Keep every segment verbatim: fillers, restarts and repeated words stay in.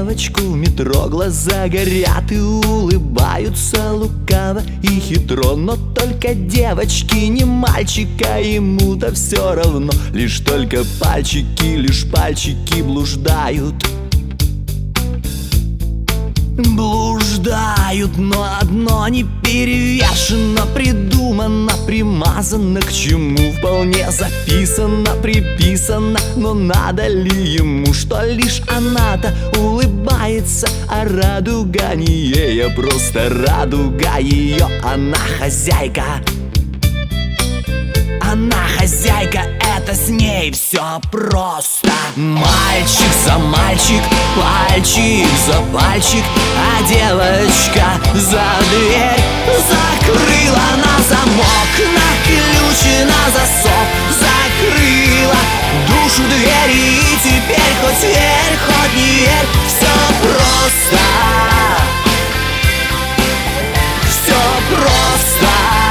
девочку в метро, глаза горят и улыбаются лукаво и хитро. Но только девочки, не мальчика, ему-то все равно. Лишь только пальчики, лишь пальчики блуждают. Блуждают, но одно не перевешено, придумано, примазано, к чему вполне записано, приписано. Но надо ли ему, что лишь она-то улыбается, а радуга не ей, просто радуга ее. Она хозяйка, она хозяйка, это с ней все просто. Мальчик за мальчик, пальчик за пальчик, а девочка за дверь закрыла на замок, на ключ и на засов. Закрыла душу двери, и теперь хоть верь, хоть не верь, все просто. Все просто.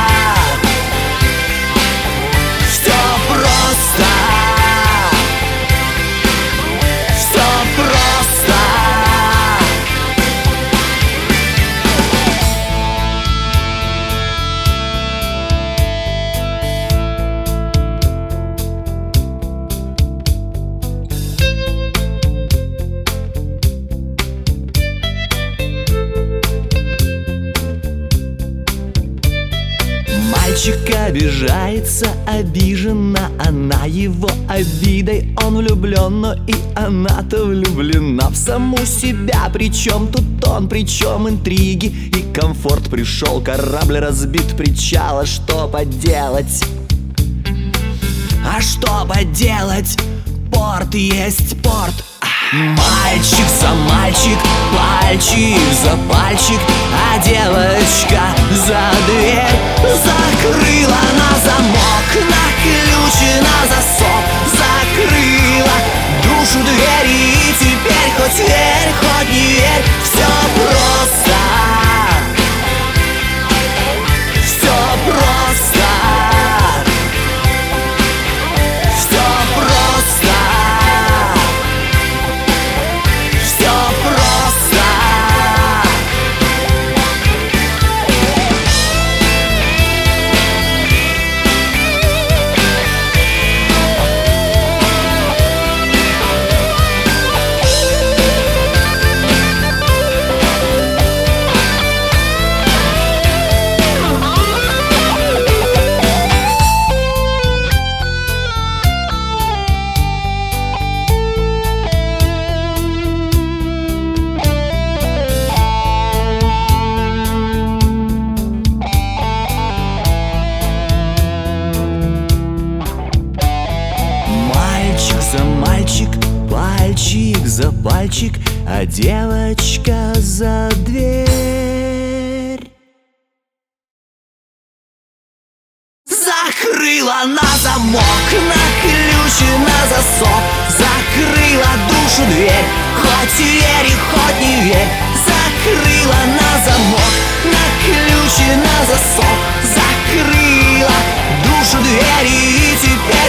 Мальчик обижается, обижена она его обидой. Он влюблен, но и она-то влюблена в саму себя. Причем тут он, причем интриги и комфорт. Пришел корабль, разбит причала, что поделать? А что поделать? Порт есть порт. Мальчик за мальчик, пальчик за пальчик, а девочка за дверь закрыла на замок, на ключ и на засов. Закрыла душу двери, и теперь хоть верь, хоть не верь, все просто. Все просто. Все просто. Пальчик за пальчик, а девочка за дверь закрыла на замок, на ключ и на засов. Закрыла душу дверь, хоть верь, хоть не верь. Закрыла на замок, на ключ и на засов. Закрыла душу двери, и теперь